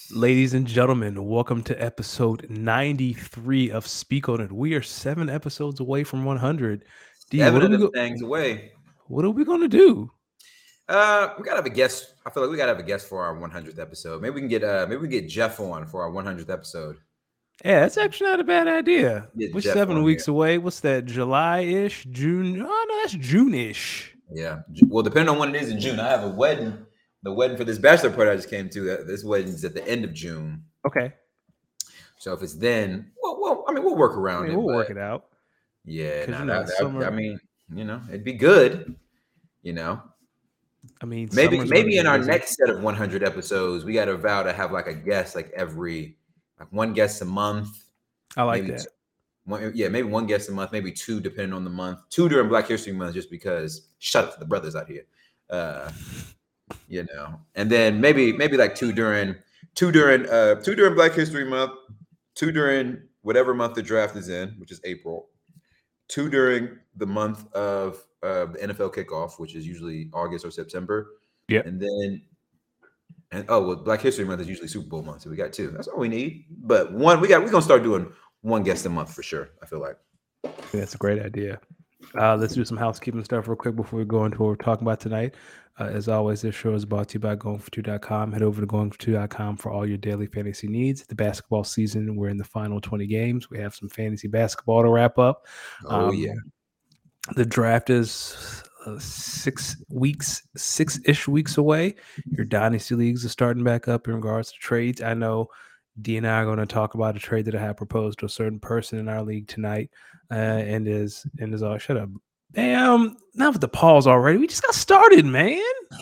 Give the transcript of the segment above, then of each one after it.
Ladies and gentlemen, welcome to episode 93 of Speak On It. We are 7 episodes away from 100. D, Seven of them things away. what are we going to do? We gotta have a guest. I feel like we gotta have a guest for our 100th episode. Maybe we can get Jeff on for our 100th episode. Yeah, that's actually not a bad idea. Get We're Jeff 7 weeks here. away. What's that, July-ish? June? Oh, no, that's June-ish. Yeah. Well, depending on when it is in June, I have a wedding. The wedding for this bachelor party I just came to. This wedding is at the end of June. Okay. So if it's then, we'll work around it. We'll work it out. Yeah. Summer, it'd be good. Maybe in our next set of 100 episodes, we got to vow to have like a guest, like one guest a month. I like that. Maybe one guest a month, maybe two, depending on the month. 2 during Black History Month, just because. Shut up to the brothers out here, And then maybe like two during Black History Month, 2 during whatever month the draft is in, which is April. 2 during the month of the NFL kickoff, which is usually August or September. Yeah. Black History Month is usually Super Bowl month, so we got 2. That's all we need. But we're gonna start doing one guest a month for sure. I feel like that's a great idea. Let's do some housekeeping stuff real quick before we go into what we're talking about tonight. As always, this show is brought to you by GoingFor2.com. Head over to GoingFor2.com for all your daily fantasy needs. The basketball season, we're in the final 20 games. We have some fantasy basketball to wrap up. The draft is 6-ish weeks away. Your dynasty leagues are starting back up in regards to trades. I know D and I are going to talk about a trade that I have proposed to a certain person in our league tonight, and is all shut up. Damn, not with the pause already. We just got started, man.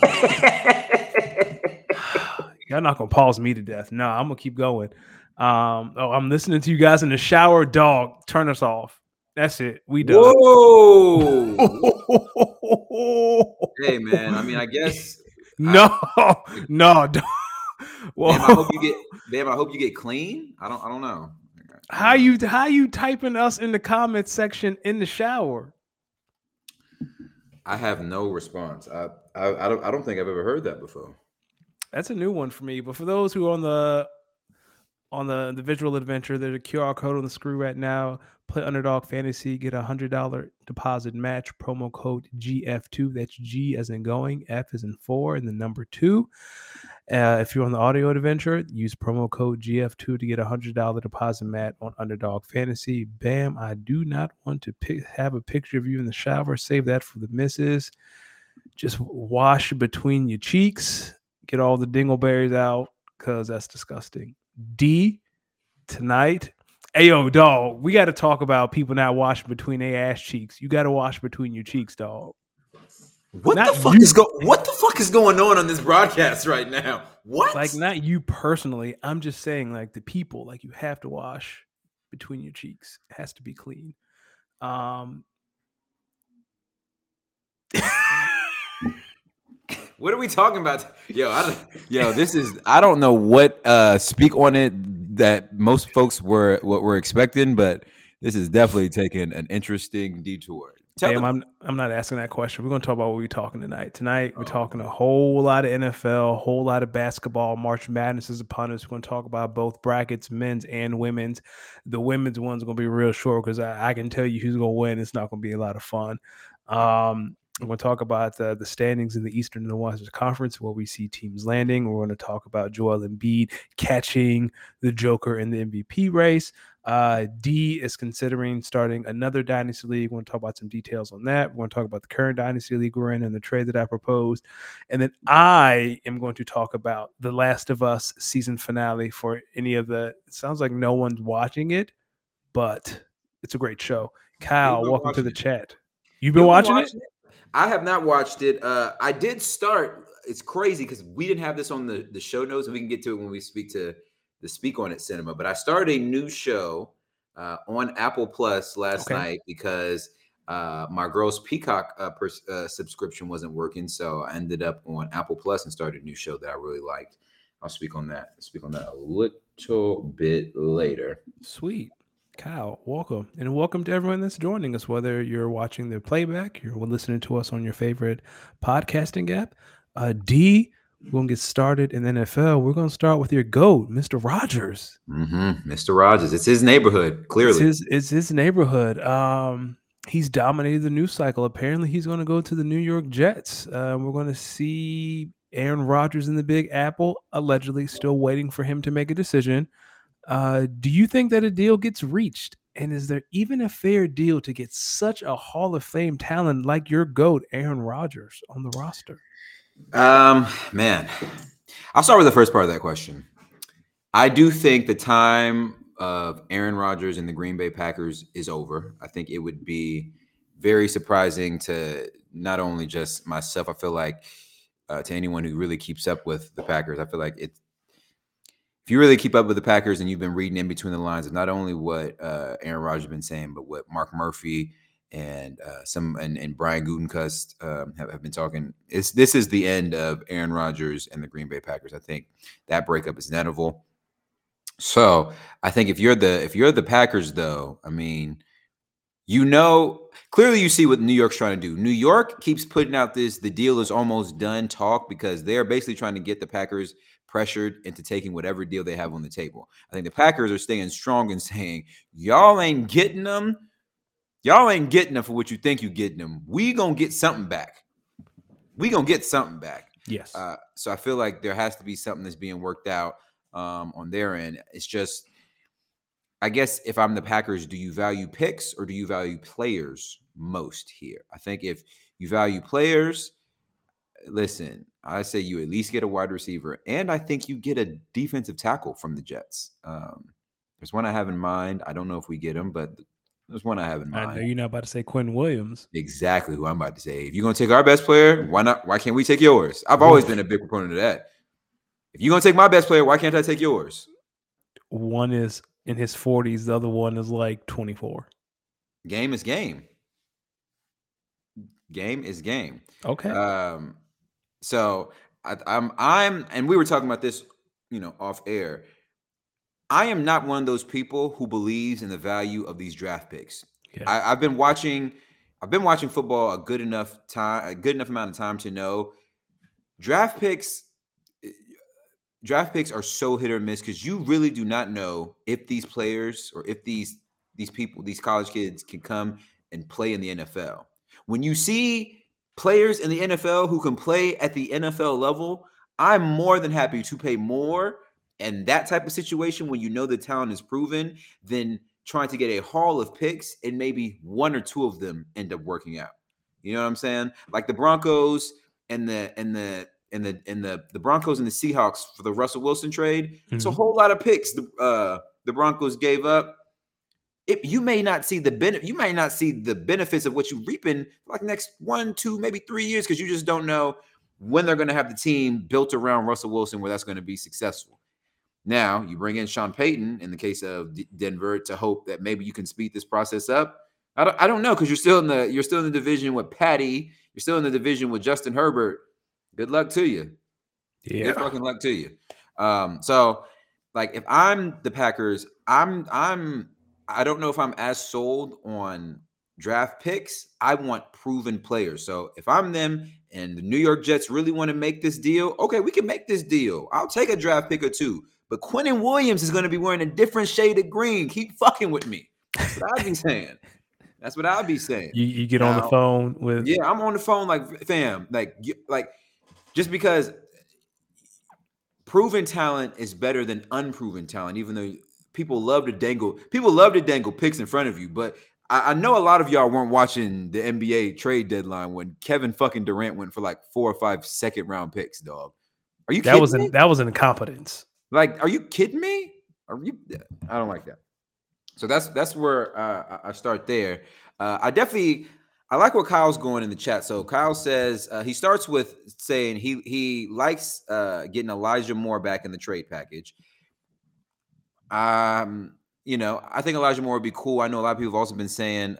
Y'all not gonna pause me to death. No, I'm gonna keep going. I'm listening to you guys in the shower. Dog, turn us off. That's it. We done. Whoa. Hey, man. I mean, I guess. No. Well, I hope you get clean. I don't know. How you typing us in the comments section in the shower? I have no response. I don't think I've ever heard that before. That's a new one for me. But for those who are on the visual adventure, there's a QR code on the screen right now. Play Underdog Fantasy, get $100 deposit match, promo code GF2. That's G as in going, F as in 4, and the number 2. If you're on the audio adventure, use promo code GF2 to get $100 deposit match on Underdog Fantasy. Bam, I do not want to have a picture of you in the shower. Save that for the missus. Just wash between your cheeks. Get all the dingleberries out, because that's disgusting. D, tonight, ayo, dog, we got to talk about people not washing between their ass cheeks. You got to wash between your cheeks, dog. What the fuck is going on this broadcast right now? What? Like, not you personally. I'm just saying, like, the people, like, you have to wash between your cheeks. It has to be clean. What are we talking about? I don't know what Speak On It that most folks were expecting, but this is definitely taking an interesting detour. I'm not asking that question. We're going to talk about what we're talking tonight. Tonight, we're talking a whole lot of NFL, a whole lot of basketball. March Madness is upon us. We're going to talk about both brackets, men's and women's. The women's one's going to be real short because I can tell you who's going to win. It's not going to be a lot of fun. We're going to talk about the standings in the Eastern and the Western Conference, where we see teams landing. We're going to talk about Joel Embiid catching the Joker in the MVP race. D is considering starting another Dynasty League. We're going to talk about some details on that. We're going to talk about the current Dynasty League we're in and the trade that I proposed. And then I am going to talk about The Last of Us season finale for any of the – it sounds like no one's watching it, but it's a great show. Kyle, welcome to the chat. You've been watching it? I have not watched it. I did start. It's crazy because we didn't have this on the show notes, and we can get to it when we speak to the Speak On It cinema. But I started a new show on Apple Plus last night because my girl's Peacock subscription wasn't working. So I ended up on Apple Plus and started a new show that I really liked. I'll speak on that a little bit later. Sweet. Kyle, welcome. And welcome to everyone that's joining us, whether you're watching the playback, you're listening to us on your favorite podcasting app. D, We're going to get started in the NFL. We're going to start with your GOAT, Mr. Rogers. Mr. Rogers. It's his neighborhood, clearly. It's his neighborhood. He's dominated the news cycle. Apparently, he's going to go to the New York Jets. We're going to see Aaron Rodgers in the Big Apple, allegedly still waiting for him to make a decision. Do you think that a deal gets reached? And is there even a fair deal to get such a Hall of Fame talent like your GOAT, Aaron Rodgers, on the roster? Man, I'll start with the first part of that question. I do think the time of Aaron Rodgers and the Green Bay Packers is over. I think it would be very surprising to not only just myself, I feel like to anyone who really keeps up with the Packers, I feel like if you really keep up with the Packers and you've been reading in between the lines of not only what Aaron Rodgers has been saying, but what Mark Murphy and Brian Gutekunst have been talking. This is the end of Aaron Rodgers and the Green Bay Packers. I think that breakup is inevitable. So I think if you're the Packers, though, I mean, clearly you see what New York's trying to do. New York keeps putting out the deal is almost done talk because they're basically trying to get the Packers pressured into taking whatever deal they have on the table. I think the Packers are staying strong and saying, y'all ain't getting them. Y'all ain't getting them for what you think you're getting them. We gonna get something back. Yes. So I feel like there has to be something that's being worked out on their end. It's just, I guess if I'm the Packers, do you value picks or do you value players most here? I think if you value players, listen, I say you at least get a wide receiver, and I think you get a defensive tackle from the Jets. There's one I have in mind. I don't know if we get him, but there's one I have in mind. I know you're not about to say Quinn Williams. Exactly who I'm about to say. If you're going to take our best player, why not? Why can't we take yours? I've always been a big proponent of that. If you're going to take my best player, why can't I take yours? One is in his 40s. The other one is like 24. Game is game. Game is game. Okay. So I'm, and we were talking about this, off air. I am not one of those people who believes in the value of these draft picks. Yeah. I've been watching football a good enough amount of time to know draft picks are so hit or miss because you really do not know if these players or if these people, these college kids can come and play in the NFL. When you see players in the NFL who can play at the NFL level, I'm more than happy to pay more in that type of situation when you know the talent is proven than trying to get a haul of picks and maybe one or two of them end up working out. You know what I'm saying? Like the Broncos and the Broncos and the Seahawks for the Russell Wilson trade. It's a whole lot of picks the Broncos gave up. You may not see the benefits of what you reap in like next 1, 2, maybe 3 years because you just don't know when they're going to have the team built around Russell Wilson where that's going to be successful. Now you bring in Sean Payton in the case of Denver to hope that maybe you can speed this process up. I don't know because you're still in the division with Patty. You're still in the division with Justin Herbert. Good luck to you. Yeah. Good fucking luck to you. So like if I'm the Packers, I don't know if I'm as sold on draft picks. I want proven players. So if I'm them and the New York Jets really want to make this deal, okay, we can make this deal. I'll take a draft pick or two. But Quinnen Williams is going to be wearing a different shade of green. Keep fucking with me. That's what I'd be saying. You get on the phone with. Yeah, I'm on the phone like, fam, like just because proven talent is better than unproven talent, even though people love to dangle picks in front of you. But I know a lot of y'all weren't watching the NBA trade deadline when Kevin fucking Durant went for like 4 or 5 second round picks, dog. Are you kidding me? That was incompetence. Like, are you kidding me? I don't like that. So that's where I start there. I like where Kyle's going in the chat. So Kyle says he starts with saying he likes getting Elijah Moore back in the trade package. I think Elijah Moore would be cool. I know a lot of people have also been saying,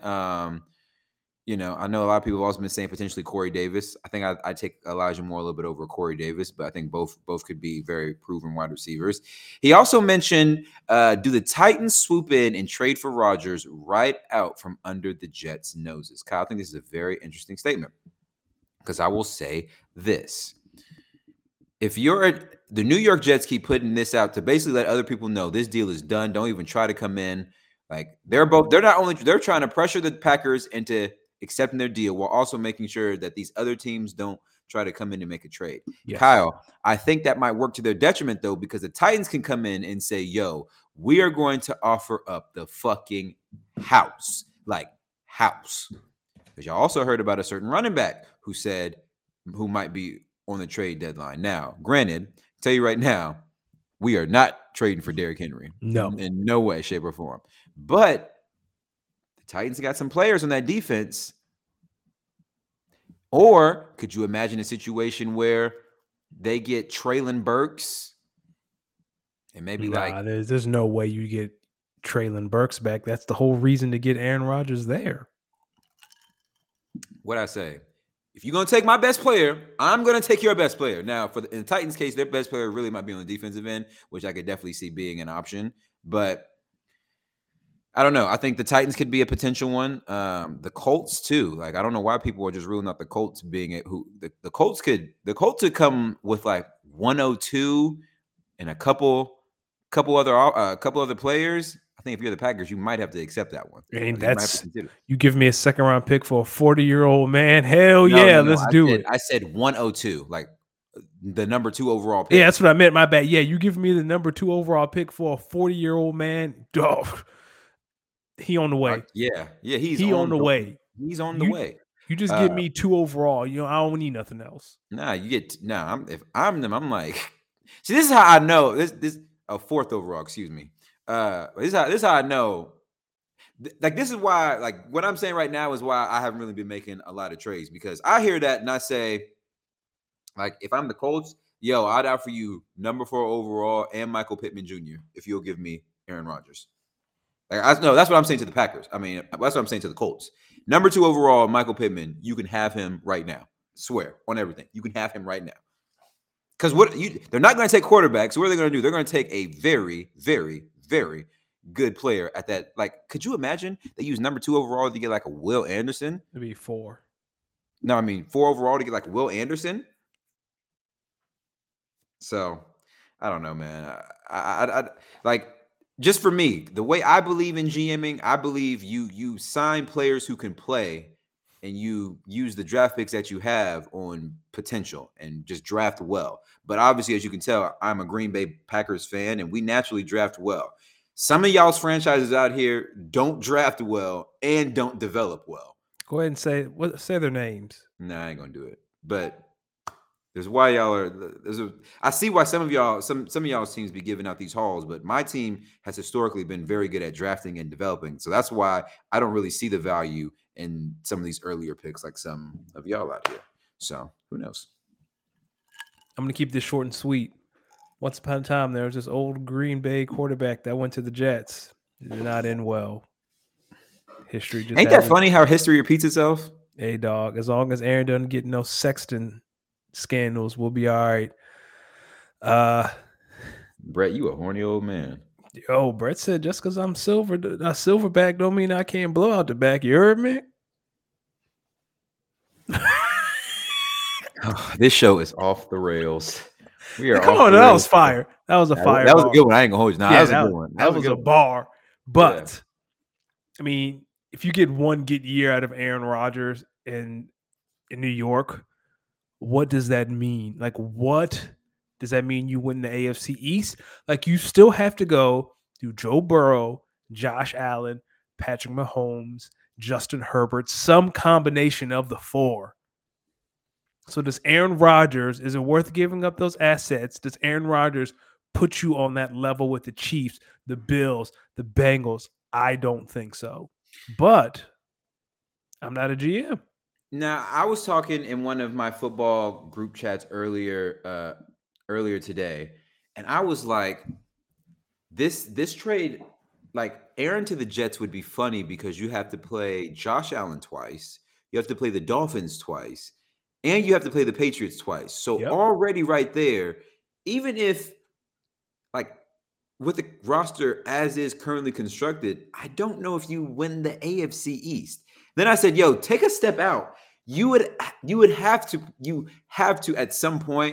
potentially Corey Davis. I think I'd take Elijah Moore a little bit over Corey Davis, but I think both could be very proven wide receivers. He also mentioned, do the Titans swoop in and trade for Rodgers right out from under the Jets' noses? Kyle, I think this is a very interesting statement because I will say this. if you're the New York Jets keep putting this out to basically let other people know this deal is done. Don't even try to come in. Like they're trying to pressure the Packers into accepting their deal while also making sure that these other teams don't try to come in and make a trade. Yes. Kyle, I think that might work to their detriment though, because the Titans can come in and say, yo, we are going to offer up the fucking house. Like house. Because y'all also heard about a certain running back who might be on the trade deadline. Now, granted, I'll tell you right now, we are not trading for Derrick Henry. No. In no way, shape, or form. But the Titans got some players on that defense. Or could you imagine a situation where they get Treylon Burks and maybe there's no way you get Treylon Burks back. That's the whole reason to get Aaron Rodgers there. What'd I say? If you're going to take my best player, I'm going to take your best player. Now, in the Titans' case, their best player really might be on the defensive end, which I could definitely see being an option. But I don't know. I think the Titans could be a potential one. The Colts too. Like I don't know why people are just ruling out the Colts being it. The Colts could come with like 102 and a couple other players. I think if you're the Packers, you might have to accept that one. And you give me a second round pick for a 40-year-old man. Hell yeah, let's do it. I said 102, like the number 2 overall pick. Yeah, that's what I meant. My bad. Yeah, you give me the number 2 overall pick for a 40-year-old man. Dog. He on the way. Yeah, he's on the way. He's on the way. You just give me 2 overall. I don't need nothing else. Nah, if I'm them, I'm like, see, this is how I know this a 4th overall. Excuse me. This is how I know. Like this is why, like what I'm saying right now is why I haven't really been making a lot of trades, because I hear that and I say, like, if I'm the Colts, yo, I'd offer you number 4 overall and Michael Pittman Jr. if you'll give me Aaron Rodgers. Like that's what I'm saying to the Packers. I mean, that's what I'm saying to the Colts. Number 2 overall, Michael Pittman. You can have him right now. Swear on everything. You can have him right now. Because they're not going to take quarterbacks. So what are they going to do? They're going to take a very, very, very good player at that. Like, could you imagine they use number 2 overall to get like a Will Anderson? It'd be 4. No, I mean 4 overall to get like Will Anderson. So I don't know, man. I like. Just for me, the way I believe in GMing, I believe you sign players who can play and you use the draft picks that you have on potential and just draft well. But obviously, as you can tell, I'm a Green Bay Packers fan and we naturally draft well. Some of y'all's franchises out here don't draft well and don't develop well. Go ahead and say their names. Nah, I ain't gonna do it. But there's why y'all are. I see why some of y'all's teams be giving out these hauls, but my team has historically been very good at drafting and developing. So that's why I don't really see the value in some of these earlier picks, like some of y'all out here. So who knows? I'm gonna keep this short and sweet. Once upon a time, there was this old Green Bay quarterback that went to the Jets. It did not end well. History just ain't that funny how history repeats itself? Hey, dog. As long as Aaron doesn't get no Sexton scandals, we'll be all right. Brett, you a horny old man. Yo, Brett said just because I'm silverback don't mean I can't blow out the back. You heard me? This show is off the rails. We are. Come on, that was fire. That was a fire. That was a good one. I ain't gonna hold you. Nah, that was a good one. That was a bar. But I mean, if you get one good year out of Aaron Rodgers in New York, what does that mean? Like, what does that mean? You win the AFC East? Like, you still have to go through Joe Burrow, Josh Allen, Patrick Mahomes, Justin Herbert, some combination of the 4. So does Aaron Rodgers, is it worth giving up those assets? Does Aaron Rodgers put you on that level with the Chiefs, the Bills, the Bengals? I don't think so. But I'm not a GM. Now, I was talking in one of my football group chats earlier today, and I was like, this trade, like Aaron to the Jets would be funny because you have to play Josh Allen twice, you have to play the Dolphins twice, and you have to play the Patriots twice. So already right there, even if like with the roster as is currently constructed, I don't know if you win the AFC East. Then I said, yo, take a step out. You have to at some point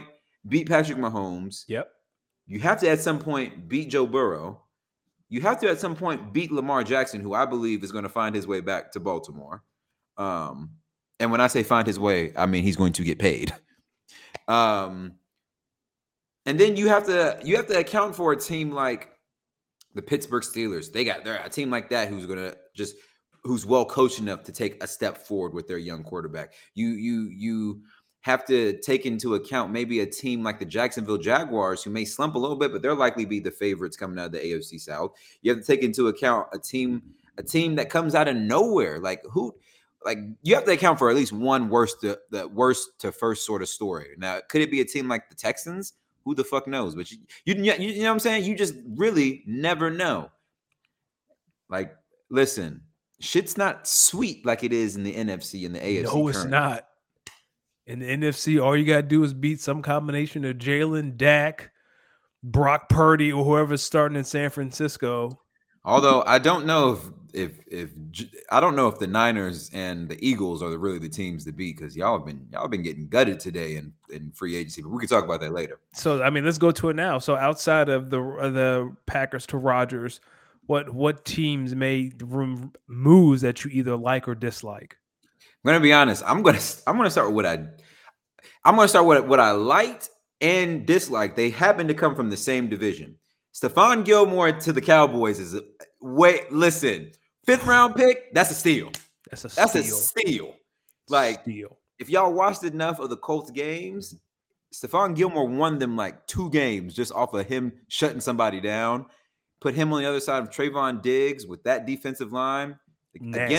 beat Patrick Mahomes. Yep. You have to at some point beat Joe Burrow. You have to at some point beat Lamar Jackson, who I believe is going to find his way back to Baltimore. And when I say find his way, I mean he's going to get paid. And then you have to account for a team like the Pittsburgh Steelers. They're a team like that who's well coached enough to take a step forward with their young quarterback. You have to take into account maybe a team like the Jacksonville Jaguars, who may slump a little bit, but they're likely be the favorites coming out of the AFC South. You have to take into account a team that comes out of nowhere. You have to account for at least one worst to first sort of story. Now, could it be a team like the Texans? Who the fuck knows? But you know what I'm saying? You just really never know. Like, listen, shit's not sweet like it is in the NFC and the AFC. No, it's not. In the NFC, all you got to do is beat some combination of Jalen, Dak, Brock Purdy, or whoever's starting in San Francisco. Although I don't know if the Niners and the Eagles are really the teams to beat, because y'all have been getting gutted today in free agency. But we can talk about that later. So I mean, let's go to it now. So outside of the Packers to Rodgers, what teams made moves that you either like or dislike? I'm gonna be honest. I'm gonna start with what I liked and disliked. They happen to come from the same division. Stephon Gilmore to the Cowboys is listen, 5th round pick. That's a steal. That's a steal. If y'all watched enough of the Colts games, Stephon Gilmore won them like 2 games just off of him shutting somebody down. Put him on the other side of Trayvon Diggs with that defensive line. Nasty.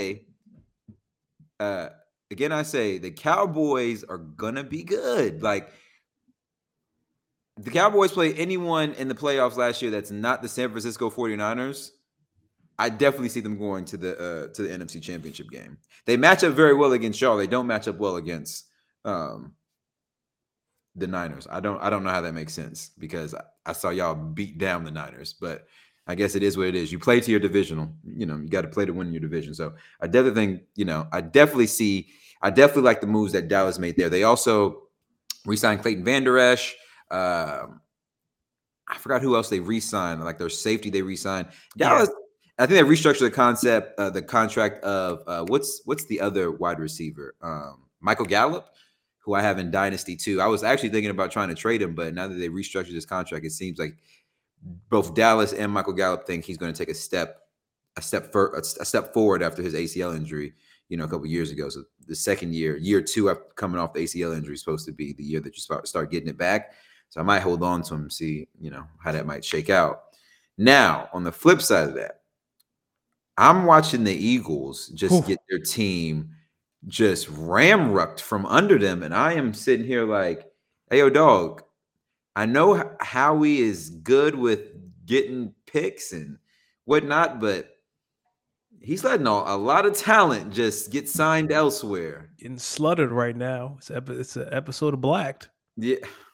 Again, I say the Cowboys are gonna be good. Like, the Cowboys play anyone in the playoffs last year that's not the San Francisco 49ers. I definitely see them going to the NFC Championship game. They match up very well against y'all. They don't match up well against the Niners. I don't know how that makes sense, because I saw y'all beat down the Niners, but I guess it is what it is. You play to your divisional. You got to play to win your division. So I definitely think, I definitely like the moves that Dallas made there. They also re-signed Clayton Vander Esch. I forgot who else they re-signed. Like their safety, they re-signed. Dallas. Yeah. I think they restructured the contract of what's the other wide receiver? Michael Gallup, who I have in Dynasty too. I was actually thinking about trying to trade him, but now that they restructured his contract, it seems like both Dallas and Michael Gallup think he's going to take a step forward after his ACL injury, a couple of years ago. So the second year 2 after coming off the ACL injury, is supposed to be the year that you start getting it back. So I might hold on to him and see, how that might shake out. Now, on the flip side of that, I'm watching the Eagles just get their team just ramrocked from under them, and I am sitting here like, hey, yo, dog, I know Howie is good with getting picks and whatnot, but he's letting a lot of talent just get signed elsewhere. Getting sluttered right now. It's an episode of Blacked. Yeah.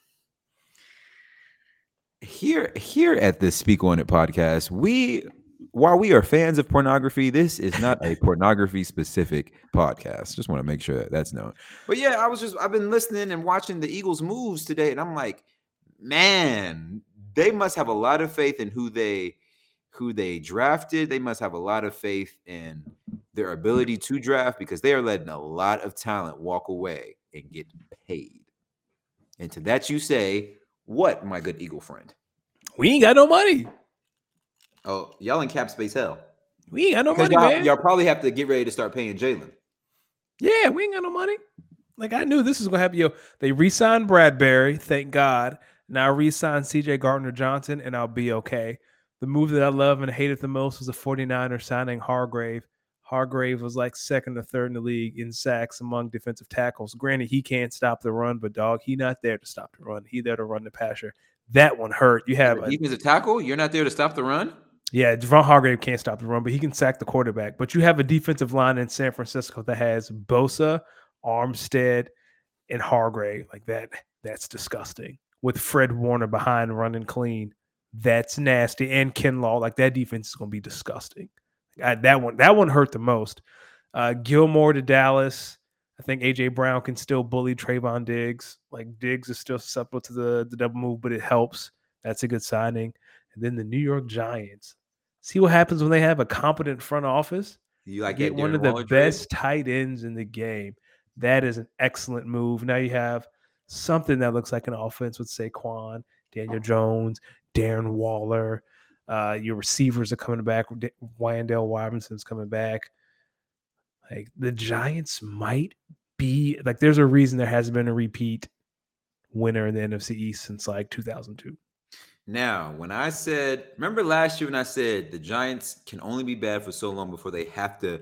Here at the Speak On It podcast, while we are fans of pornography, this is not a pornography specific podcast. Just want to make sure that's known. But yeah, I've been listening and watching the Eagles moves today, and I'm like, man, they must have a lot of faith in who they drafted. They must have a lot of faith in their ability to draft, because they are letting a lot of talent walk away and get paid. And to that you say, what, my good Eagle friend? We ain't got no money. Oh, y'all in cap space hell. We ain't got no money, man. Y'all probably have to get ready to start paying Jalen. Yeah, we ain't got no money. Like, I knew this was going to happen. They re-signed Bradbury, thank God. Now re-signed CJ Gardner-Johnson, and I'll be okay. The move that I love and hated the most was the 49ers signing Hargrave. Hargrave was like second or third in the league in sacks among defensive tackles. Granted, he can't stop the run, but dog, he not there to stop the run. He there to run the passer. That one hurt. You have a defensive tackle. You're not there to stop the run. Yeah, Javon Hargrave can't stop the run, but he can sack the quarterback. But you have a defensive line in San Francisco that has Bosa, Armstead, and Hargrave. Like that. That's disgusting. With Fred Warner behind running clean, that's nasty. And Kinlaw, like that defense is going to be disgusting. That one hurt the most. Gilmore to Dallas. I think AJ Brown can still bully Trayvon Diggs. Like Diggs is still susceptible to the double move, but it helps. That's a good signing. And then the New York Giants. See what happens when they have a competent front office. You like Get that one Darren of the Waller trade? best tight ends in the game. That is an excellent move. Now you have something that looks like an offense with Saquon, Daniel Jones, Darren Waller. Your receivers are coming back. Wyandotte Robinson's coming back. Like the Giants might be like, there's a reason there hasn't been a repeat winner in the NFC East since like 2002. Now, when I said, remember last year when I said the Giants can only be bad for so long before they have to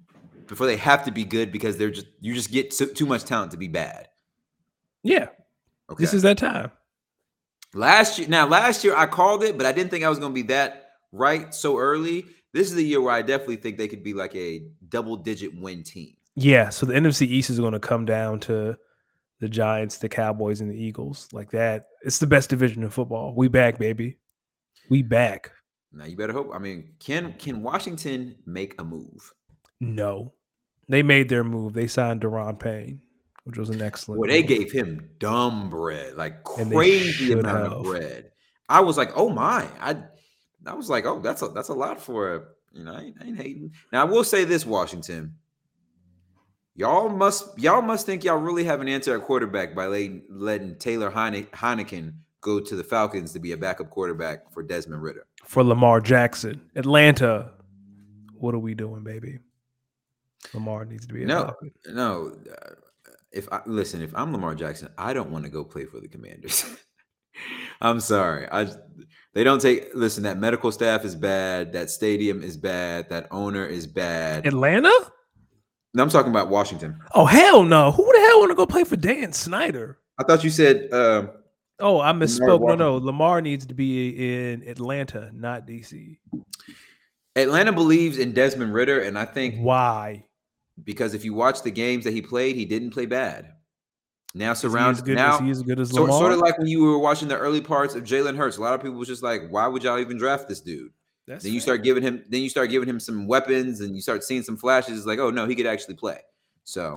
be good because you just get too much talent to be bad. Yeah. Okay. This is that time. Last year I called it, but I didn't think I was going to be that right so early. This is the year where I definitely think they could be like a double-digit win team. Yeah, so the NFC East is going to come down to the Giants, the Cowboys, and the Eagles. Like that. It's the best division in football. We back, baby. We back. Now you better hope. I mean, can Washington make a move? No. They made their move. They signed Daron Payne, which was an excellent move. They gave him dumb bread, like crazy amount of bread. I was like, oh my. I was like, oh, that's a lot for I ain't hating. Now I will say this, Washington. Y'all must think y'all really have an answer at quarterback by letting Taylor Heineken go to the Falcons to be a backup quarterback for Desmond Ridder. For Lamar Jackson. Atlanta. What are we doing, baby? Lamar needs to be a Falcon. No. If I'm Lamar Jackson, I don't want to go play for the Commanders. I'm sorry. They don't take. Listen, that medical staff is bad. That stadium is bad. That owner is bad. Atlanta? No, I'm talking about Washington. Oh, hell no. Who the hell want to go play for Dan Snyder? I thought you said. I misspoke. No. Lamar needs to be in Atlanta, not DC. Atlanta believes in Desmond Ridder, and I think. Why? Because if you watch the games that he played, he didn't play bad. Now is he as good as Lamar? Sort of like when you were watching the early parts of Jalen Hurts. A lot of people was just like, "Why would y'all even draft this dude?" Then you start giving him some weapons, and you start seeing some flashes. It's like, oh no, he could actually play. So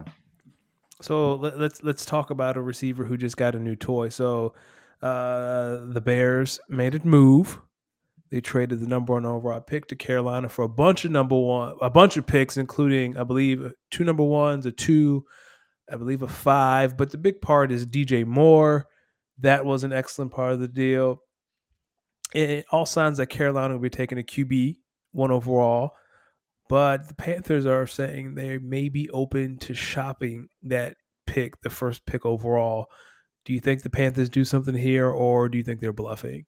let's talk about a receiver who just got a new toy. So the Bears made a move. They traded the number 1 overall pick to Carolina for a bunch of picks, including, I believe, 2 number 1s, a 2, I believe a 5. But the big part is DJ Moore. That was an excellent part of the deal. It all signs that Carolina will be taking a QB 1 overall. But the Panthers are saying they may be open to shopping that pick, the first pick overall. Do you think the Panthers do something here, or do you think they're bluffing?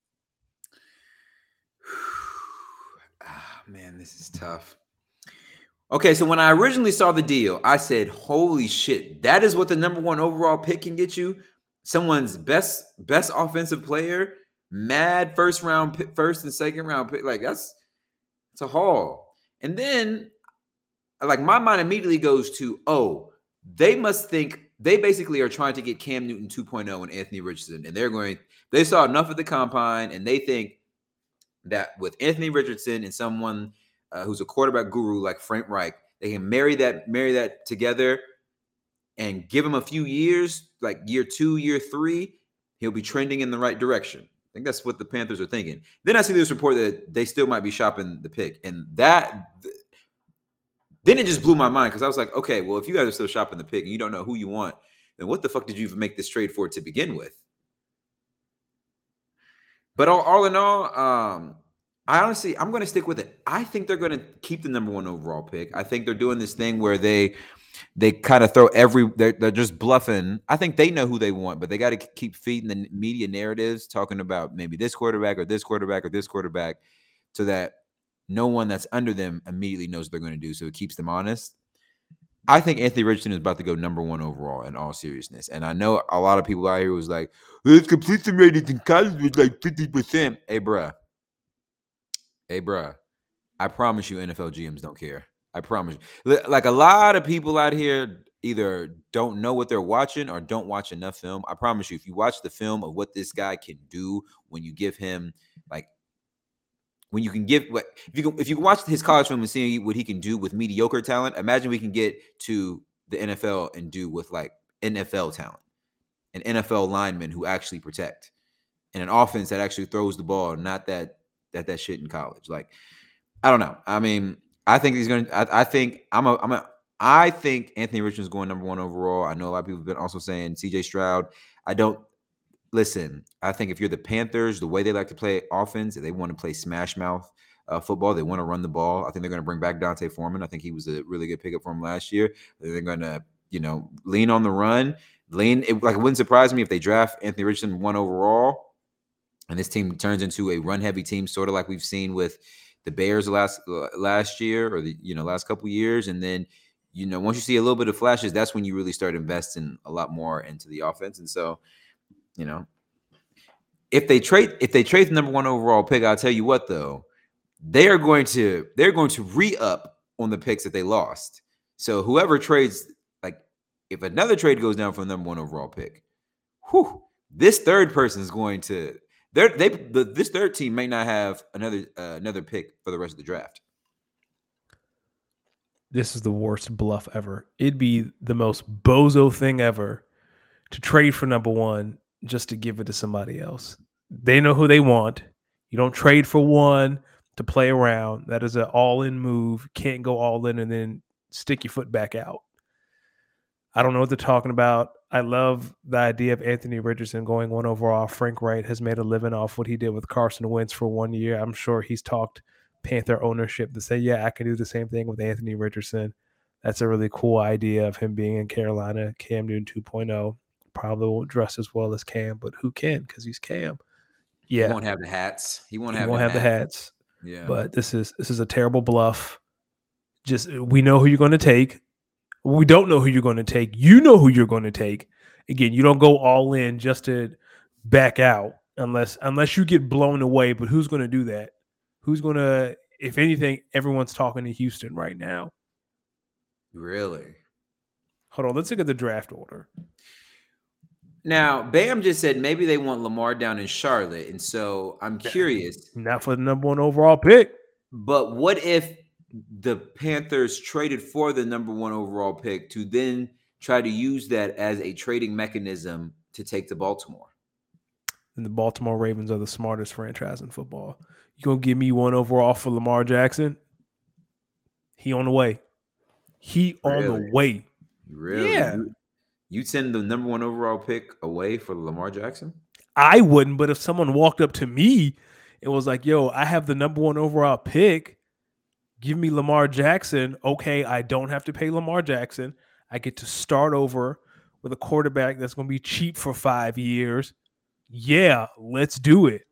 Man, this is tough. Okay, so when I originally saw the deal, I said, holy shit, that is what the number 1 overall pick can get you? Someone's best offensive player, mad first and second round pick. Like, it's a haul. And then, like, my mind immediately goes to, oh, they must think they basically are trying to get Cam Newton 2.0 and Anthony Richardson. And they saw enough of the combine, and they think that with Anthony Richardson and someone who's a quarterback guru like Frank Reich, they can marry that together and give him a few years, like year 2, year 3, he'll be trending in the right direction. I think that's what the Panthers are thinking. Then I see this report that they still might be shopping the pick. And then it just blew my mind because I was like, okay, well, if you guys are still shopping the pick and you don't know who you want, then what the fuck did you even make this trade for to begin with? But all in all, I'm going to stick with it. I think they're going to keep the number 1 overall pick. I think they're doing this thing where they kind of they're just bluffing. I think they know who they want, but they got to keep feeding the media narratives, talking about maybe this quarterback or this quarterback or this quarterback, so that no one that's under them immediately knows what they're going to do. So it keeps them honest. I think Anthony Richardson is about to go number 1 overall in all seriousness. And I know a lot of people out here was like, his completion rate in college was like 50%. Hey, bruh. I promise you NFL GMs don't care. I promise you. Like, a lot of people out here either don't know what they're watching or don't watch enough film. I promise you, if you watch the film of what this guy can do when you give him, like, when you can give, if you can watch his college film and see what he can do with mediocre talent, imagine we can get to the NFL and do with like NFL talent and NFL linemen who actually protect and an offense that actually throws the ball, not that shit in college. Like, I don't know. I mean, I think he's going to, I think I think Anthony Richardson's going number 1 overall. I know a lot of people have been also saying CJ Stroud. Listen, I think if you're the Panthers, the way they like to play offense, they want to play smash mouth football. They want to run the ball. I think they're going to bring back Dante Foreman. I think he was a really good pickup for him last year. They're going to, lean on the run. It wouldn't surprise me if they draft Anthony Richardson 1 overall, and this team turns into a run-heavy team, sort of like we've seen with the Bears last year or the last couple of years. And then, once you see a little bit of flashes, that's when you really start investing a lot more into the offense. And so, if they trade the number 1 overall pick, I'll tell you what though, they're going to re-up on the picks that they lost. So whoever trades, like if another trade goes down for the number 1 overall pick, this third person is going to this third team may not have another pick for the rest of the draft. This is the worst bluff ever. It'd be the most bozo thing ever to trade for number 1 just to give it to somebody else. They know who they want. You don't trade for 1 to play around. That is an all-in move. Can't go all in and then stick your foot back out. I don't know what they're talking about. I love the idea of Anthony Richardson going 1 overall. Frank Wright has made a living off what he did with Carson Wentz for 1 year. I'm sure he's talked Panther ownership to say, yeah, I can do the same thing with Anthony Richardson. That's a really cool idea of him being in Carolina. Cam Newton 2.0. Probably won't dress as well as Cam, but who can? Because he's Cam. Yeah, he won't have the hats. He won't have the hats. Yeah, but this is a terrible bluff. Just we know who you're going to take. We don't know who you're going to take. You know who you're going to take. Again, you don't go all in just to back out unless you get blown away. But who's going to do that? Who's going to? If anything, everyone's talking to Houston right now. Really? Hold on. Let's look at the draft order. Now, Bam just said maybe they want Lamar down in Charlotte. And so I'm curious. Not for the number 1 overall pick. But what if the Panthers traded for the number 1 overall pick to then try to use that as a trading mechanism to take to Baltimore? And the Baltimore Ravens are the smartest franchise in football. You going to give me 1 overall for Lamar Jackson? He on the way. On the way. Really? Yeah. You'd send the number 1 overall pick away for Lamar Jackson? I wouldn't, but if someone walked up to me and was like, yo, I have the number 1 overall pick, give me Lamar Jackson. Okay, I don't have to pay Lamar Jackson. I get to start over with a quarterback that's going to be cheap for 5 years. Yeah, let's do it.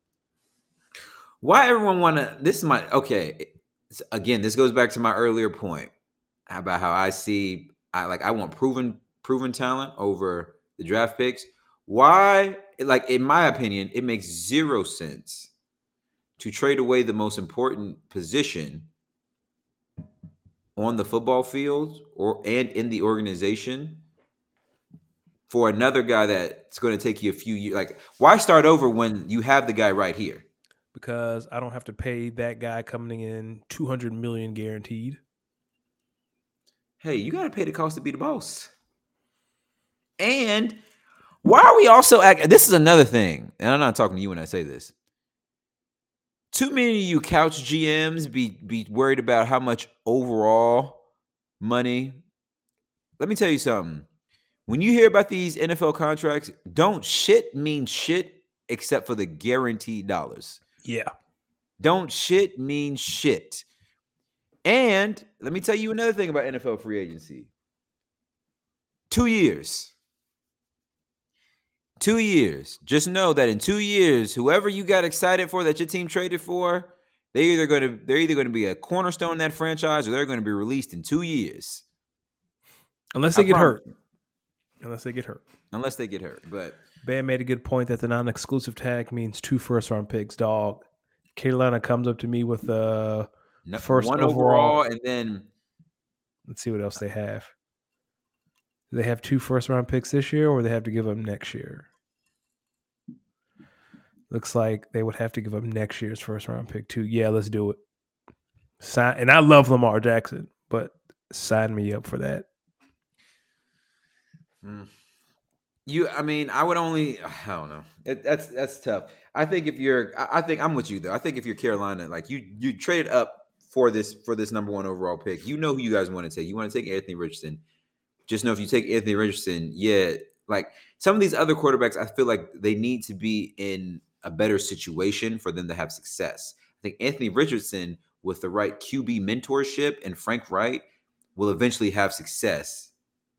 Why everyone want to – this is my – okay. Again, this goes back to my earlier point about how I want proven talent over the draft picks. Why, like in my opinion, it makes 0 sense to trade away the most important position on the football field and in the organization for another guy that's going to take you a few years. Like, why start over when you have the guy right here? Because I don't have to pay that guy coming in $200 million guaranteed. Hey, you got to pay the cost to be the boss. And why are we also this is another thing, and I'm not talking to you when I say this. Too many of you couch GMs be worried about how much overall money. Let me tell you something. When you hear about these NFL contracts, don't shit mean shit except for the guaranteed dollars. Yeah. Don't shit mean shit. And let me tell you another thing about NFL free agency. 2 years. 2 years. Just know that in 2 years, whoever you got excited for that your team traded for, they're either going to be a cornerstone in that franchise or they're going to be released in 2 years. Unless they get hurt. Unless they get hurt. But Bam made a good point that the non-exclusive tag means 2 first-round picks, dog. Carolina comes up to me with the first 1 overall, and then let's see what else they have. Do they have 2 first-round picks this year, or they have to give them next year? Looks like they would have to give up next year's first-round pick too. Yeah, let's do it. And I love Lamar Jackson, but sign me up for that. I mean, I don't know. That's tough. I think if you're, I think I'm with you though. I think if you're Carolina, like you traded up for this number one overall pick, you know who you guys want to take. You want to take Anthony Richardson. Just know if you take Anthony Richardson, yeah, like some of these other quarterbacks, I feel like they need to be in a better situation for them to have success. I think Anthony Richardson, with the right QB mentorship and Frank Wright, will eventually have success.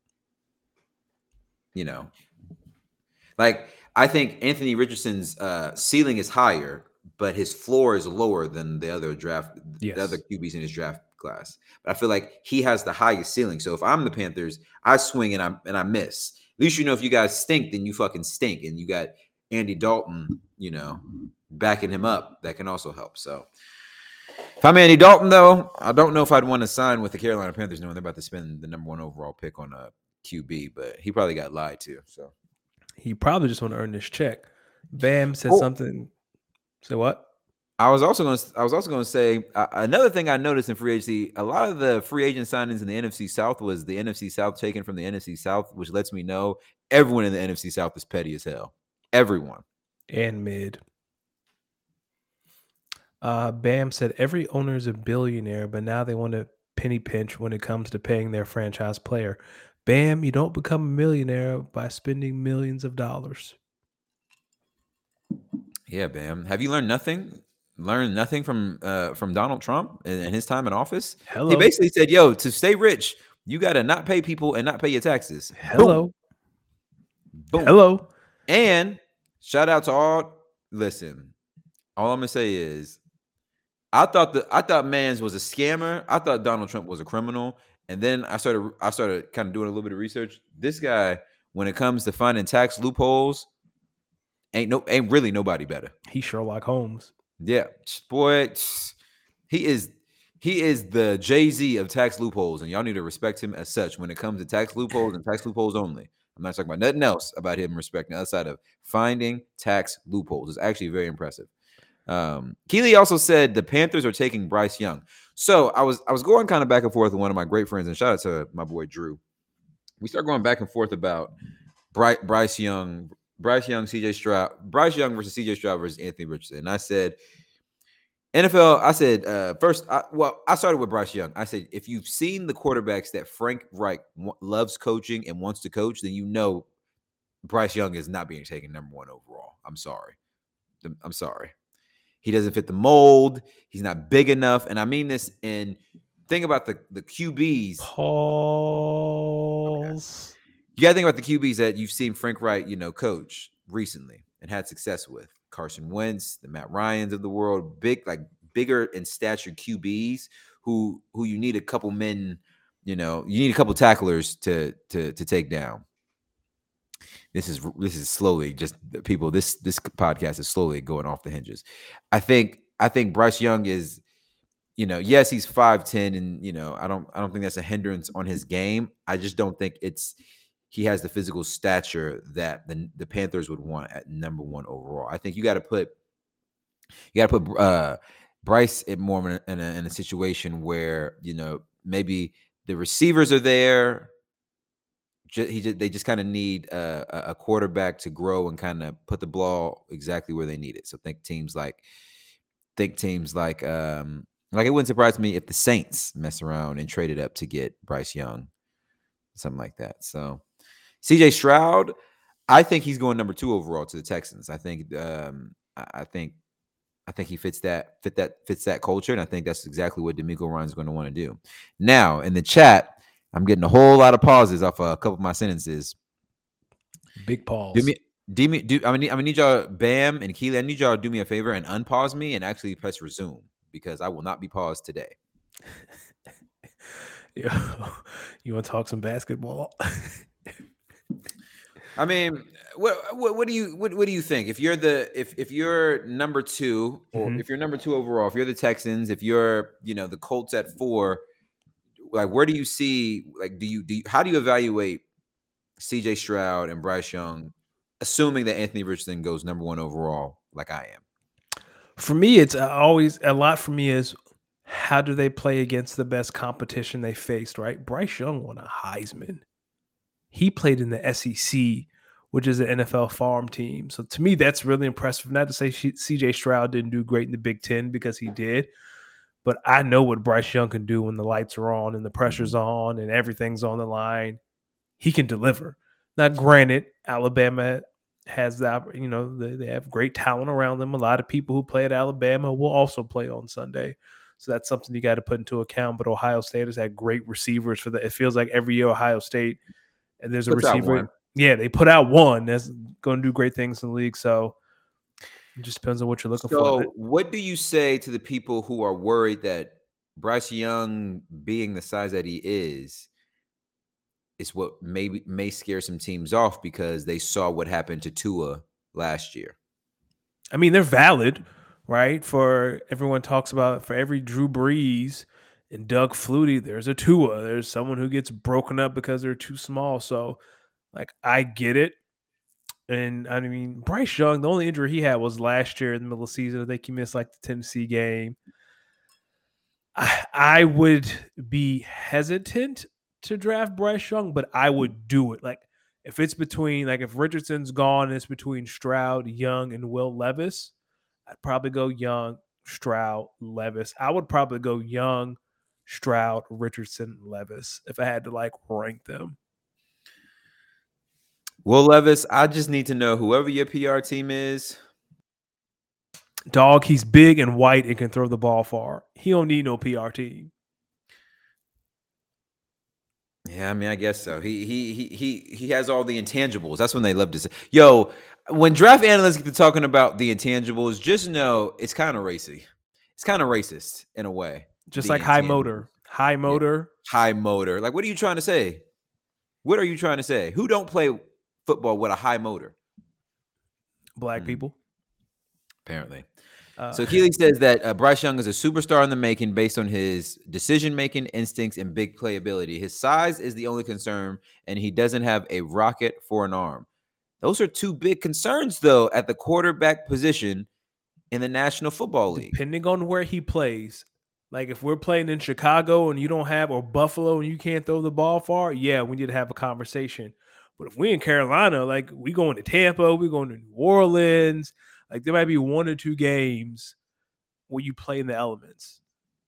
You know, like I think Anthony Richardson's ceiling is higher, but his floor is lower than the other QBs in his draft class. But I feel like he has the highest ceiling. So if I'm the Panthers, I swing and I miss. At least you know if you guys stink, then you fucking stink, and you got Andy Dalton, you know, backing him up. That can also help. So if I'm Andy Dalton, though, I don't know if I'd want to sign with the Carolina Panthers knowing they're about to spend the number one overall pick on a QB, but he probably got lied to. So he probably just want to earn this check. Bam said something. Say what? I was also going to say another thing I noticed in free agency. A lot of the free agent signings in the NFC South was the NFC South taken from the NFC South, which lets me know everyone in the NFC South is petty as hell. Everyone and mid. Bam said every owner is a billionaire, but now they want to penny pinch when it comes to paying their franchise player. Bam, you don't become a millionaire by spending millions of dollars. Yeah, Bam. Have you learned nothing? Learned nothing from Donald Trump and his time in office? Hello. He basically said, yo, to stay rich, you got to not pay people and not pay your taxes. Hello. Boom. Hello. And shout out to all. Listen, all I'm going to say is I thought Mans was a scammer. I thought Donald Trump was a criminal. And then I started kind of doing a little bit of research. This guy, when it comes to finding tax loopholes, ain't really nobody better. He's Sherlock Holmes. Yeah, boy, he is the Jay-Z of tax loopholes, and y'all need to respect him as such when it comes to tax loopholes and tax loopholes only. I'm not talking about nothing else about him respecting outside of finding tax loopholes. It's actually very impressive. Keely also said the Panthers are taking Bryce Young. So I was going kind of back and forth with one of my great friends, and shout out to my boy Drew. We start going back and forth about Bryce Young, CJ Stroud, Bryce Young versus CJ Stroud versus Anthony Richardson. And I said, NFL, I said, first, I started with Bryce Young. I said, if you've seen the quarterbacks that Frank Reich loves coaching and wants to coach, then you know Bryce Young is not being taken number one overall. I'm sorry. He doesn't fit the mold. He's not big enough. And I mean this in think about the QBs. Pause. Okay. You got to think about the QBs that you've seen Frank Reich, coach recently and had success with. Carson Wentz, the Matt Ryans of the world, bigger in stature QBs who you need a couple men, you need a couple tacklers to take down. This is slowly just people. This podcast is slowly going off the hinges. I think Bryce Young is, yes, he's 5'10", and I don't think that's a hindrance on his game. I just don't think he has the physical stature that the Panthers would want at number one overall. I think you got to put Bryce more in a situation where maybe the receivers are there. They just kind of need a quarterback to grow and kind of put the ball exactly where they need it. So think teams like it wouldn't surprise me if the Saints mess around and traded up to get Bryce Young, something like that. So CJ Stroud, I think he's going number 2 overall to the Texans. I think he fits that culture, and I think that's exactly what DeMeco Ryans is going to want to do. Now in the chat, I'm getting a whole lot of pauses off a couple of my sentences. Big pause. I'm gonna need y'all, Bam and Keely. I need y'all to do me a favor and unpause me and actually press resume because I will not be paused today. You want to talk some basketball? I mean, what do you think? If you're number 2, or if you're number 2 overall, if you're the Texans, if you're the Colts at 4. Like, where do you see? Like, how do you evaluate CJ Stroud and Bryce Young, assuming that Anthony Richardson goes number 1 overall, like I am? For me, it's always a lot. For me, is how do they play against the best competition they faced? Right, Bryce Young won a Heisman. he played in the SEC, which is an NFL farm team. So to me, that's really impressive. Not to say CJ Stroud didn't do great in the Big Ten, because he did, but I know what Bryce Young can do when the lights are on and the pressure's on and everything's on the line. He can deliver. Now, granted, Alabama has that, they have great talent around them. A lot of people who play at Alabama will also play on Sunday. So that's something you got to put into account. But Ohio State has had great receivers for that. It feels like every year Ohio State, and there's a receiver. Yeah, they put out one that's going to do great things in the league. So it just depends on what you're looking for. So what do you say to the people who are worried that Bryce Young, being the size that he is what may scare some teams off because they saw what happened to Tua last year? I mean, they're valid, right? For everyone talks about, for every Drew Brees and Doug Flutie, there's a Tua. There's someone who gets broken up because they're too small. So, like, I get it. And I mean, Bryce Young, the only injury he had was last year in the middle of the season. I think he missed like the Tennessee game. I would be hesitant to draft Bryce Young, but I would do it. Like, if it's between, like, if Richardson's gone and it's between Stroud, Young, and Will Levis, I'd probably go Young, Stroud, Levis. I would probably go Young, Stroud, Richardson, Levis if I had to, like, rank them. Will Levis, I just need to know, whoever your PR team is, dog, he's big and white and can throw the ball far. He don't need no PR team. Yeah, I mean, I guess so. He has all the intangibles. That's when they love to say. Yo, when draft analysts get to talking about the intangibles, just know it's kind of racy. It's kind of racist in a way. Just like high motor. High motor. Yeah. High motor. Like, what are you trying to say? What are you trying to say? Who don't play football with a high motor? Black people. Apparently. So Keely says that Bryce Young is a superstar in the making based on his decision-making, instincts, and big playability. His size is the only concern, and he doesn't have a rocket for an arm. Those are two big concerns, though, at the quarterback position in the National Football League. Depending on where he plays. Like, if we're playing in Chicago and you don't have, or Buffalo and you can't throw the ball far, yeah, we need to have a conversation. But if we in Carolina, like, we going to Tampa, we going to New Orleans, like, there might be one or two games where you play in the elements.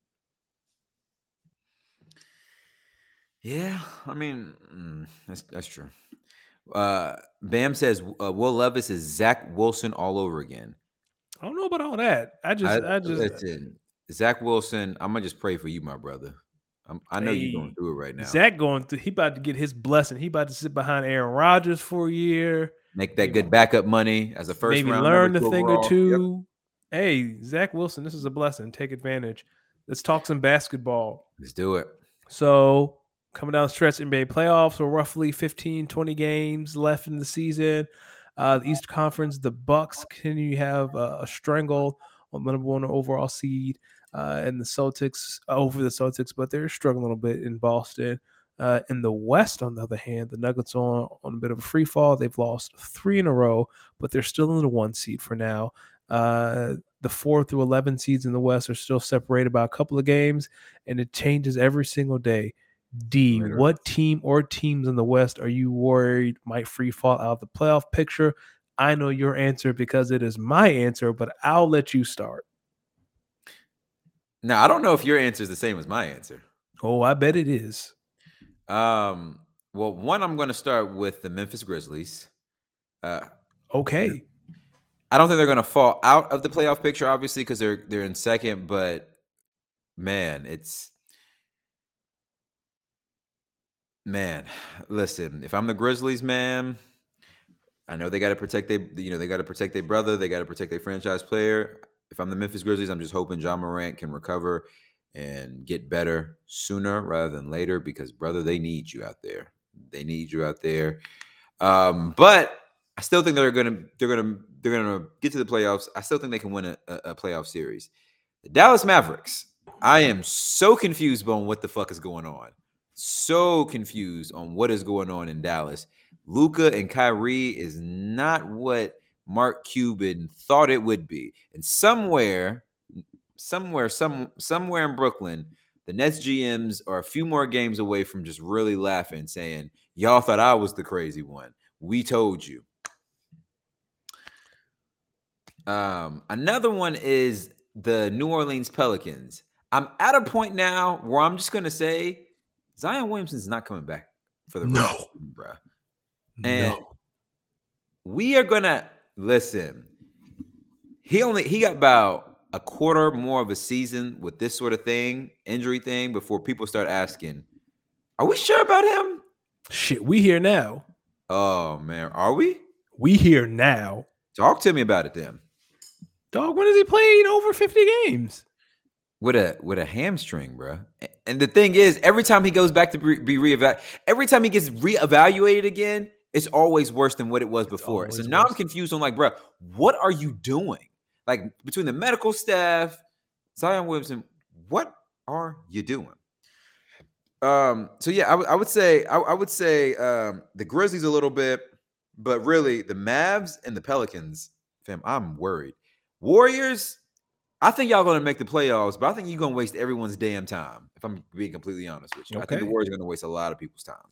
Yeah, I mean, that's true. Bam says Will Levis is Zach Wilson all over again. I don't know about all that. I just listen, Zach Wilson, I'm gonna just pray for you, my brother. I know you're going through it right now. Zach going through. He about to get his blessing. He about to sit behind Aaron Rodgers for a year. Make that good backup money as a first maybe round. Maybe learn a thing or two. Yep. Hey, Zach Wilson, this is a blessing. Take advantage. Let's talk some basketball. Let's do it. So, coming down the stretch, NBA playoffs, so roughly 15, 20 games left in the season. The East Conference, the Bucks continue to have a strangle on the number one overall seed, and the Celtics over the Celtics, but they're struggling a little bit in Boston. In the West, on the other hand, the Nuggets on a bit of a free fall. They've lost 3 in a row, but they're still in the 1 seed for now. The 4 through 11 seeds in the West are still separated by a couple of games, and it changes every single day. D, what team or teams in the West are you worried might free fall out of the playoff picture? I know your answer because it is my answer, but I'll let you start. Now, I don't know if your answer is the same as my answer. Oh, I bet it is. Well, one, I'm going to start with the Memphis Grizzlies. Okay. I don't think they're going to fall out of the playoff picture, obviously, because they're in second. But man, listen. If I'm the Grizzlies, man, I know they got to protect they got to protect their brother. They got to protect their franchise player. If I'm the Memphis Grizzlies, I'm just hoping Ja Morant can recover and get better sooner rather than later, because, brother, they need you out there. They need you out there. But I still think they're gonna get to the playoffs. I still think they can win a playoff series. The Dallas Mavericks. I am so confused on what the fuck is going on. So confused on what is going on in Dallas. Luka and Kyrie is not what Mark Cuban thought it would be. And somewhere in Brooklyn, the Nets GMs are a few more games away from just really laughing, saying, Y'all thought I was the crazy one. We told you. Another one is the New Orleans Pelicans. I'm at a point now where I'm just gonna say Zion Williamson's not coming back for the rest of the season, bro. And we are gonna listen. He got about a quarter more of a season with this sort of thing, injury thing, before people start asking, "Are we sure about him?" Shit, we here now. Oh man, are we? We here now. Talk to me about it then. Dog, when has he played over 50 games? With a hamstring, bro. And the thing is, every time he goes back to be reevaluated, every time he gets reevaluated again, it's always worse than what it was before. So now I'm confused on like, bro, what are you doing? Like between the medical staff, Zion Williamson, what are you doing? So yeah, I would say the Grizzlies a little bit, but really the Mavs and the Pelicans, fam, I'm worried. Warriors, I think y'all going to make the playoffs, but I think you're going to waste everyone's damn time, if I'm being completely honest with you. Okay. I think the Warriors are going to waste a lot of people's time.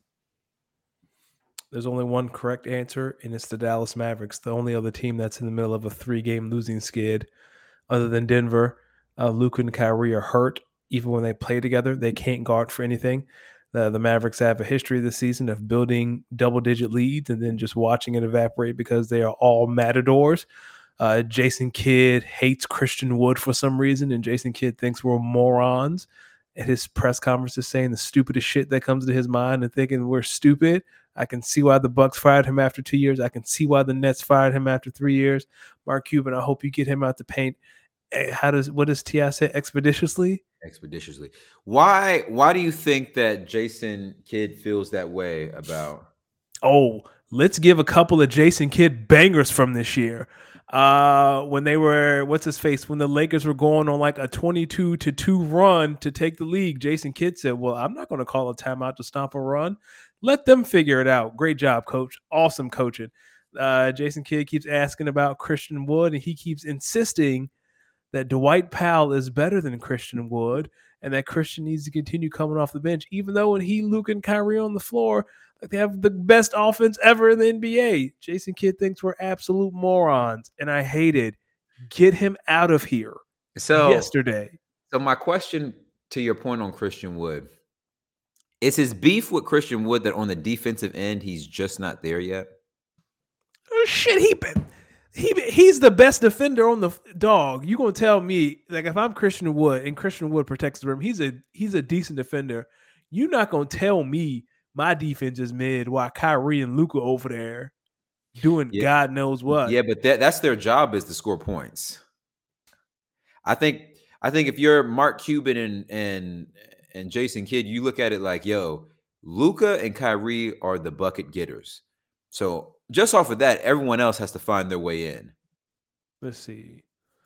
There's only one correct answer, and it's the Dallas Mavericks, the only other team that's in the middle of a 3-game losing skid other than Denver. Luka and Kyrie are hurt. Even when they play together, they can't guard for anything. The Mavericks have a history this season of building double-digit leads and then just watching it evaporate because they are all matadors. Jason Kidd hates Christian Wood for some reason, and Jason Kidd thinks we're morons. At his press conferences saying the stupidest shit that comes to his mind and thinking we're stupid. I can see why the Bucks fired him after 2 years. I can see why the Nets fired him after 3 years. Mark Cuban, I hope you get him out the paint. What does T.I. say? Expeditiously? Expeditiously. Why do you think that Jason Kidd feels that way about? Oh, let's give a couple of Jason Kidd bangers from this year. When they were, when the Lakers were going on like a 22-2 run to take the league, Jason Kidd said, well, I'm not going to call a timeout to stop a run. Let them figure it out. Great job, coach. Awesome coaching. Jason Kidd keeps asking about Christian Wood, and he keeps insisting that Dwight Powell is better than Christian Wood and that Christian needs to continue coming off the bench, even though when Luka, and Kyrie on the floor, like they have the best offense ever in the NBA. Jason Kidd thinks we're absolute morons, and I hate it. Get him out of here. Yesterday. So my question to your point on Christian Wood, is his beef with Christian Wood that on the defensive end, he's just not there yet? Oh, shit, he's the best defender on the dog. You gonna tell me, like, if I'm Christian Wood and Christian Wood protects the rim, he's a decent defender. You're not gonna tell me my defense is mid while Kyrie and Luka over there doing God knows what. Yeah, but that's their job, is to score points. I think if you're Mark Cuban and Jason Kidd, you look at it like, yo, Luka and Kyrie are the bucket getters. So just off of that, everyone else has to find their way in. Let's see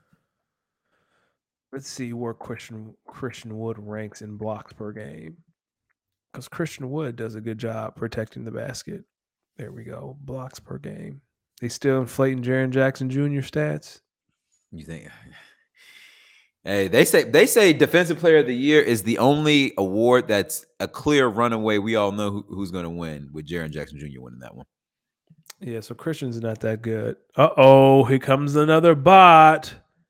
where Christian Wood ranks in blocks per game. Because Christian Wood does a good job protecting the basket. There we go. Blocks per game. They still inflating Jaren Jackson Jr. stats? You think? Hey, they say Defensive Player of the Year is the only award that's a clear runaway. We all know who's going to win, with Jaren Jackson Jr. winning that one. Yeah, so Christian's not that good. Uh-oh, here comes another bot.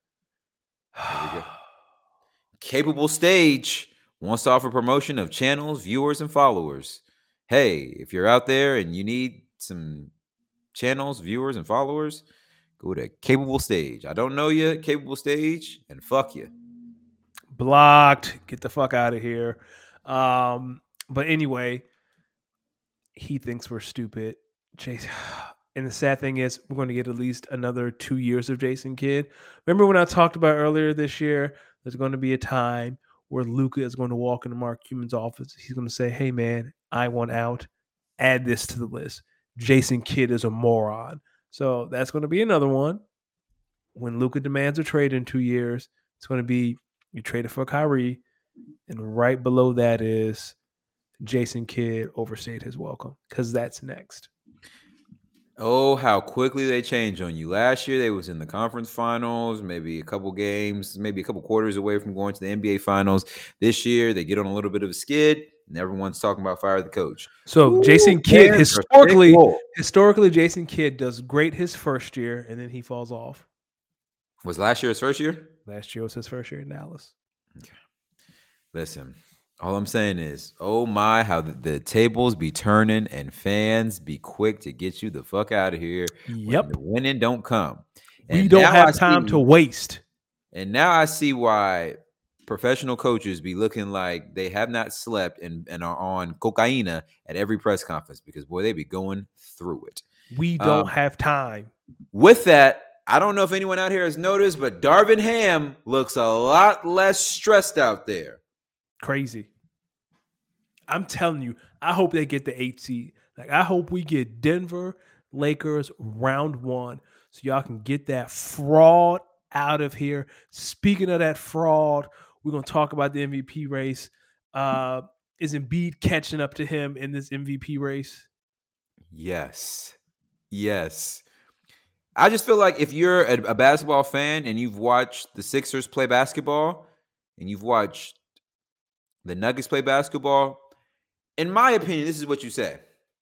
Capable Stage wants to offer promotion of channels, viewers, and followers. Hey, if you're out there and you need some channels, viewers, and followers, go to Capable Stage. I don't know you, Capable Stage, and fuck you. Blocked. Get the fuck out of here. But anyway, he thinks we're stupid. Jason. And the sad thing is, we're going to get at least another 2 years of Jason Kidd. Remember when I talked about earlier this year, there's going to be a time where Luka is going to walk into Mark Cuban's office. He's going to say, hey, man, I want out. Add this to the list. Jason Kidd is a moron. So that's going to be another one. When Luka demands a trade in 2 years, it's going to be you traded for Kyrie. And right below that is Jason Kidd overstayed his welcome, because that's next. Oh, how quickly they change on you. Last year, they was in the conference finals, maybe a couple games, maybe a couple quarters away from going to the NBA finals. This year, they get on a little bit of a skid. and everyone's talking about fire the coach. So Ooh, Jason Kidd, fans are historically, Jason Kidd does great his first year, and then he falls off. Was last year his first year? Last year was his first year in Dallas. Okay. Listen, all I'm saying is, oh my, how the tables be turning and fans be quick to get you the fuck out of here when the winning don't come. And we don't have time to waste. And now I see why professional coaches be looking like they have not slept and are on cocaine at every press conference because, boy, they be going through it. We don't have time. With that, I don't know if anyone out here has noticed, but Darvin Ham looks a lot less stressed out there. Crazy. I'm telling you, I hope they get the 8 seed. Like, I hope we get Denver Lakers round 1 so y'all can get that fraud out of here. Speaking of that fraud, we're going to talk about the MVP race. Is Embiid catching up to him in this MVP race? Yes. I just feel like if you're a basketball fan and you've watched the Sixers play basketball and you've watched the Nuggets play basketball, in my opinion, this is what you say.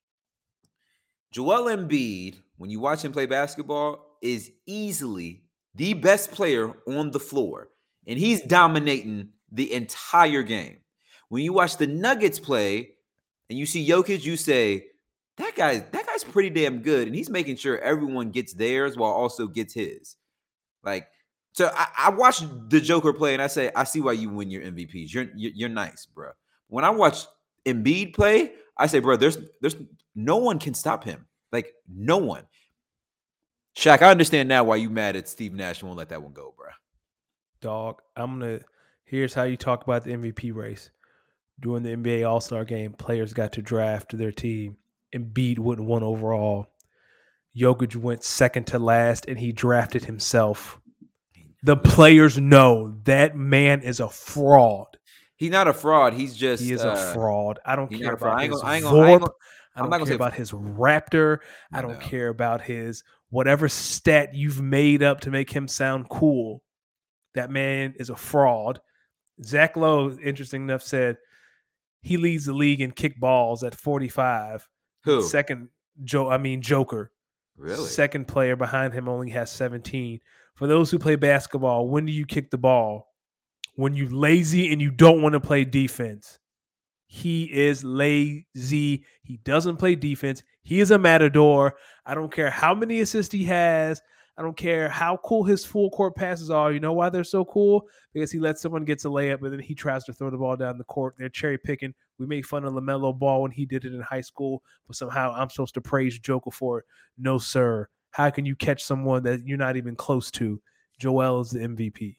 Joel Embiid, when you watch him play basketball, is easily the best player on the floor, and he's dominating the entire game. When you watch the Nuggets play and you see Jokic, you say, that guy's pretty damn good, and he's making sure everyone gets theirs while also gets his. Like, so I watch the Joker play, and I say, I see why you win your MVPs. You're nice, bro. When I watch Embiid play, I say, bro, there's no one can stop him. Like, no one. Shaq, I understand now why you mad at Steve Nash and won't let that one go, bro. Dog, here's how you talk about the MVP race. During the NBA All-Star game, players got to draft their team. Embiid went 1 overall. Jokic went second to last, and he drafted himself. The players know that man is a fraud. He's not a fraud. He is a fraud. I don't care about his VORP. I don't care about his Raptor. I don't care about his whatever stat you've made up to make him sound cool. That man is a fraud. Zach Lowe, interesting enough, said he leads the league in kick balls at 45. Who? Joker. Really? Second player behind him only has 17. For those who play basketball, when do you kick the ball? When you're lazy and you don't want to play defense. He is lazy. He doesn't play defense. He is a matador. I don't care how many assists he has. I don't care how cool his full court passes are. You know why they're so cool? Because he lets someone get a layup and then he tries to throw the ball down the court. They're cherry picking. We made fun of LaMelo Ball when he did it in high school, but somehow I'm supposed to praise Joker for it. No, sir. How can you catch someone that you're not even close to? Joel is the MVP.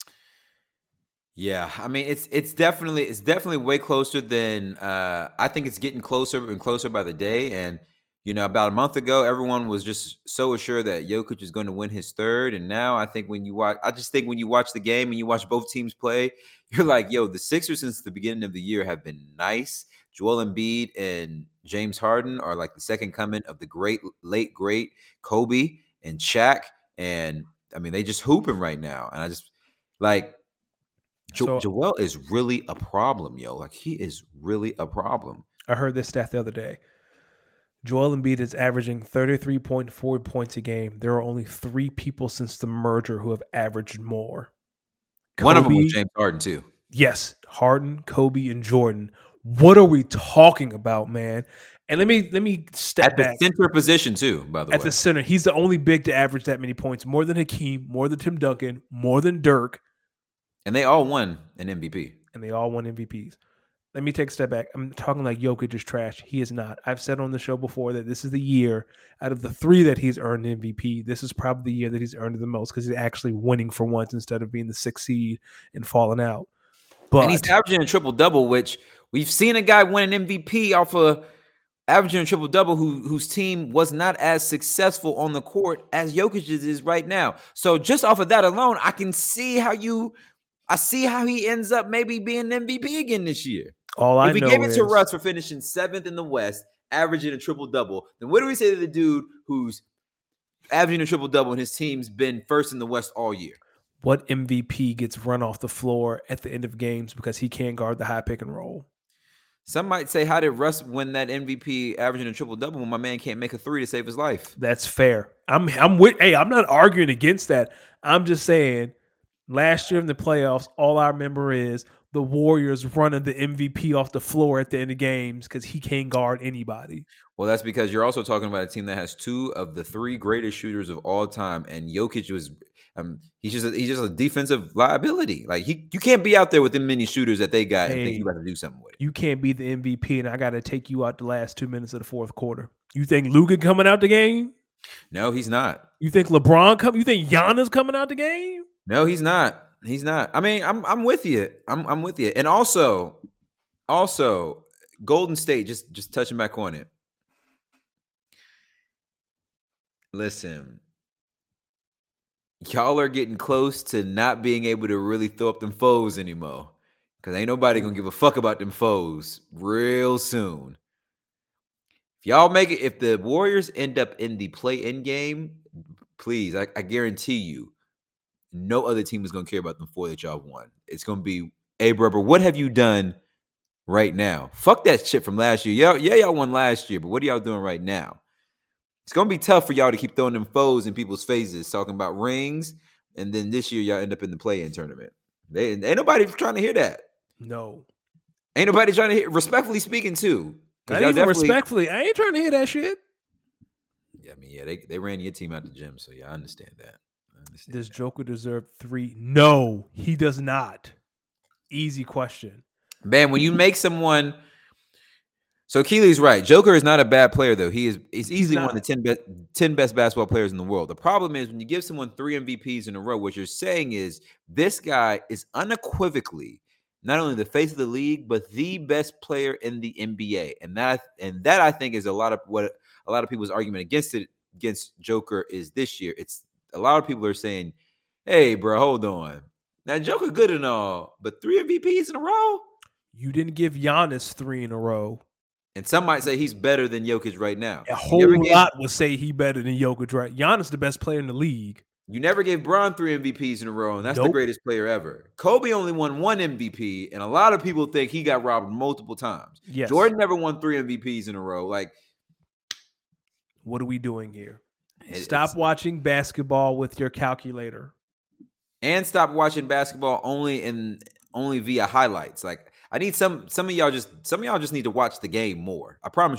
Yeah, I mean it's definitely way closer than I think it's getting closer and closer by the day. And about a month ago, everyone was just so assured that Jokic is going to win his third. And now I think when you watch the game and you watch both teams play, you're like, yo, the Sixers since the beginning of the year have been nice. Joel Embiid and James Harden are like the second coming of the late great Kobe and Shaq. And I mean, they just hooping right now. And I just like Joel is really a problem, yo. Like, he is really a problem. I heard this stat the other day. Joel Embiid is averaging 33.4 points a game. There are only 3 people since the merger who have averaged more. One of them was James Harden, too. Yes, Harden, Kobe, and Jordan. What are we talking about, man? And let me step back. At the center position, too, by the way. At the center. He's the only big to average that many points. More than Hakeem, more than Tim Duncan, more than Dirk. And they all won an MVP. And they all won MVPs. Let me take a step back. I'm talking like Jokic is trash. He is not. I've said on the show before that this is the year out of the 3 that he's earned MVP. This is probably the year that he's earned the most because he's actually winning for once instead of being the 6th seed and falling out. And he's averaging a triple-double, which we've seen a guy win an MVP off of averaging a triple-double whose team was not as successful on the court as Jokic's is right now. So just off of that alone, I can see how he ends up maybe being an MVP again this year. If we gave it to Russ for finishing 7th in the West, averaging a triple-double, then what do we say to the dude who's averaging a triple-double and his team's been 1st in the West all year? What MVP gets run off the floor at the end of games because he can't guard the high pick and roll? Some might say, how did Russ win that MVP averaging a triple-double when my man can't make a three to save his life? That's fair. I'm with. Hey, I'm not arguing against that. I'm just saying, last year in the playoffs, all I remember is the Warriors running the MVP off the floor at the end of games because he can't guard anybody. Well, that's because you're also talking about a team that has two of the three greatest shooters of all time, and Jokic was. He's just a defensive liability. Like you can't be out there with them many shooters that they got and think you got to do something with it. You can't be the MVP, and I got to take you out the last 2 minutes of the fourth quarter. You think Luka coming out the game? No, he's not. You think LeBron come? You think Giannis coming out the game? No, he's not. He's not. I mean, I'm with you. I'm with you. And also, Golden State. Just touching back on it. Listen. Y'all are getting close to not being able to really throw up them foes anymore. Because ain't nobody going to give a fuck about them foes real soon. If y'all make it, if the Warriors end up in the play-in game, please, I guarantee you, no other team is going to care about them four that y'all won. It's going to be, hey, brother, what have you done right now? Fuck that shit from last year. Y'all won last year, but what are y'all doing right now? It's going to be tough for y'all to keep throwing them foes in people's faces, talking about rings, and then this year y'all end up in the play-in tournament. Ain't nobody trying to hear that. No. Ain't nobody trying to hear, respectfully speaking, too. Not even respectfully. I ain't trying to hear that shit. Yeah, I mean, they ran your team out the gym, so yeah, I understand that. Does Joker deserve 3? No, he does not. Easy question. Man, when you make someone... So Keely's right. Joker is not a bad player, though. He's easily one of the 10 best basketball players in the world. The problem is when you give someone 3 MVPs in a row, what you're saying is this guy is unequivocally not only the face of the league, but the best player in the NBA. And that I think is a lot of what a lot of people's argument against Joker is this year. It's a lot of people are saying, hey, bro, hold on. Now, Joker good and all, but 3 MVPs in a row? You didn't give Giannis 3 in a row. And some might say he's better than Jokic right now. A whole lot would say he better than Jokic, right? Giannis the best player in the league. You never gave Bron 3 MVPs in a row, and that's the greatest player ever. Kobe only won 1 MVP, and a lot of people think he got robbed multiple times. Yes. Jordan never won 3 MVPs in a row. Like, what are we doing here? Stop watching basketball with your calculator. And stop watching basketball only via highlights. Like, I need some of y'all just need to watch the game more. I promise.